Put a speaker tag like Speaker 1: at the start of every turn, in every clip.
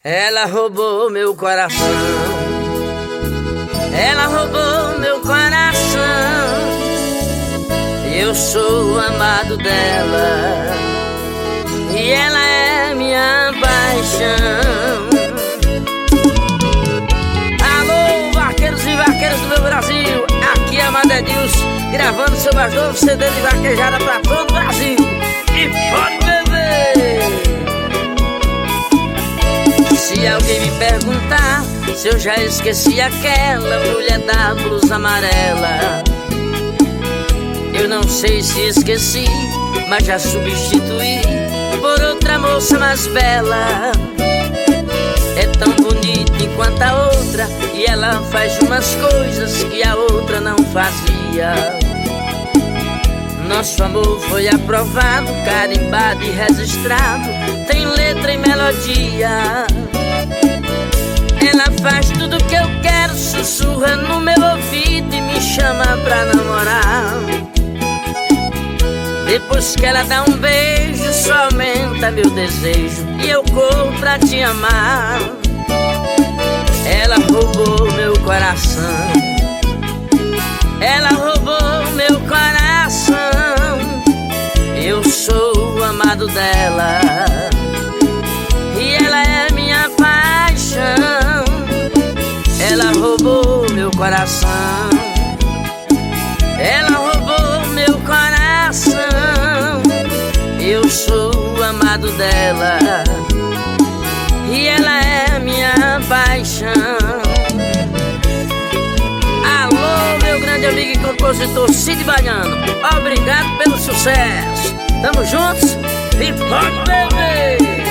Speaker 1: Ela roubou meu coração. Ela roubou meu coração. Eu sou o amado dela e ela é minha paixão. Alô, vaqueiros e vaqueiras do meu Brasil, aqui é Amado Edilson, gravando seu mais novo CD de vaquejada pra todo o Brasil. E pode beber! Se alguém me perguntar se eu já esqueci aquela mulher da blusa amarela, eu não sei se esqueci, mas já substituí por outra moça mais bela. É tão bonita enquanto a outra, e ela faz umas coisas que a outra não fazia. Nosso amor foi aprovado, carimbado e registrado, tem letra e melodia. Ela faz tudo que eu quero, sussurra no meu ouvido e me chama pra namorar. Depois que ela dá um beijo, só aumenta meu desejo e eu corro pra te amar. Ela roubou meu coração. Ela roubou meu coração. Eu sou o amado dela e ela é minha paixão. Ela roubou meu coração. Ela roubou meu coração. Eu sou o amado dela e ela é minha paixão. Alô, meu grande amigo e compositor Cid Baiano, obrigado pelo sucesso. Tamo juntos e pode beber!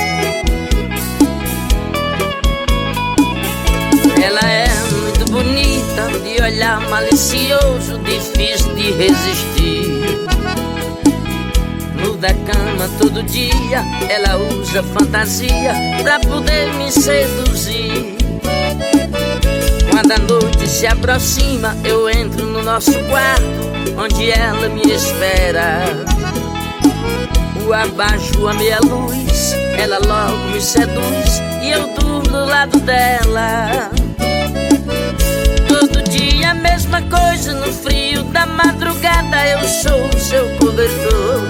Speaker 1: Ela é muito bonita, de olhar malicioso, difícil de resistir. Muda a cama todo dia, ela usa fantasia pra poder me seduzir. Quando a noite se aproxima, eu entro no nosso quarto, onde ela me espera. O abajur a meia luz, ela logo me seduz e eu durmo do lado dela. Todo dia a mesma coisa, no frio da madrugada eu sou o seu cobertor.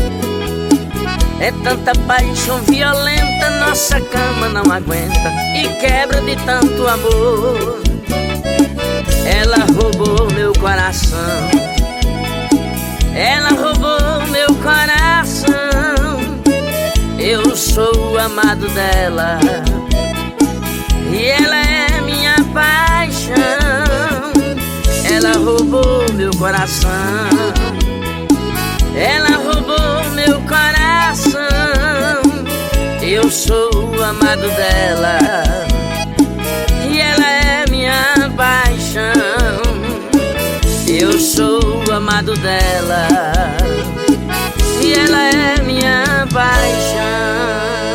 Speaker 1: É tanta paixão violenta, nossa cama não aguenta e quebra de tanto amor. Ela roubou meu coração. Ela roubou meu coração. Eu sou o amado dela e ela é minha paixão. Ela roubou meu coração. Ela roubou meu coração. Eu sou o amado dela e ela é minha paixão. Eu sou o amado dela e ela é minha paixão.